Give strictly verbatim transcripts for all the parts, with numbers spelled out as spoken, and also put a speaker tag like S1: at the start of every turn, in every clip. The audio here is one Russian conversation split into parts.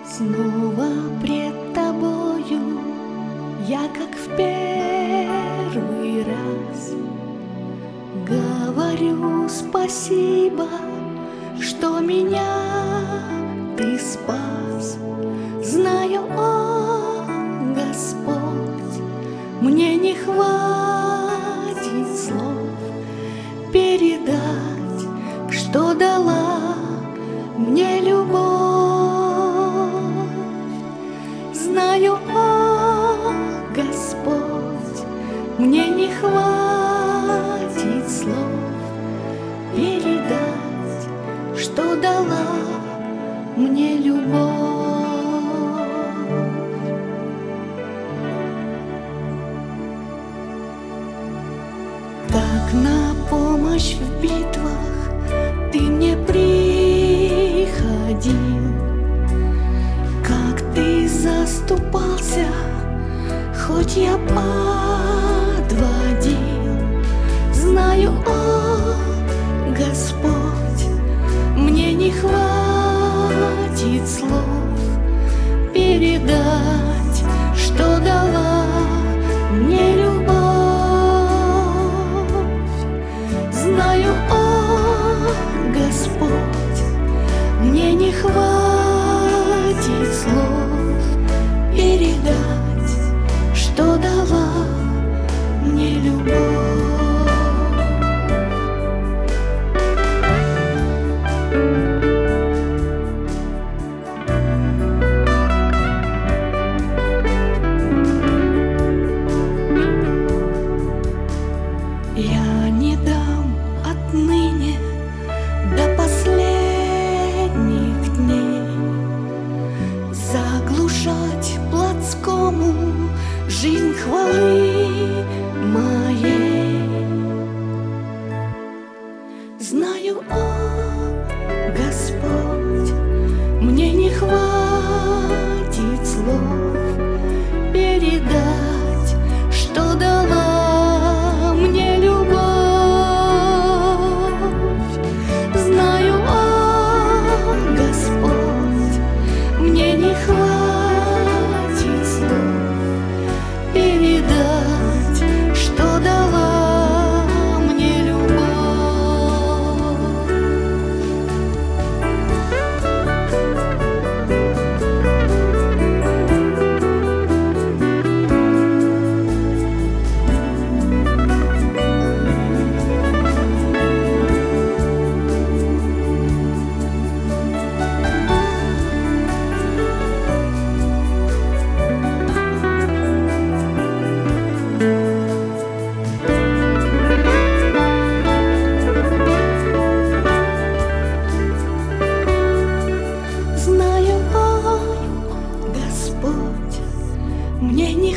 S1: Снова пред тобою я, как в первый раз, говорю спасибо, что меня ты спас. Знаю, о Господь, мне не хватит слов передать, что дала мне любовь. Знаю, о Господь, мне не хватит слов передать, что дала мне любовь. Так на помощь в битвах ты мне приходил, как ты заступался, хоть я подводил. Знаю, о Господь, мне не хватит слов передать, что дала мне любовь. Знаю, о Господь, мне не хватит слов передать, что дала мне любовь. Я не дам отныне до последних дней заглушать плотскому жизнь хвалы моей. Знаю, о Господь, мне не хватит слов передать, что дала мне любовь. Знаю, о Господь, мне не хватит слов передать, что дала мне любовь. Знаю, о Господь, мне не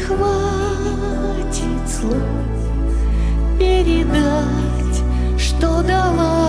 S1: хватит слов передать, что дала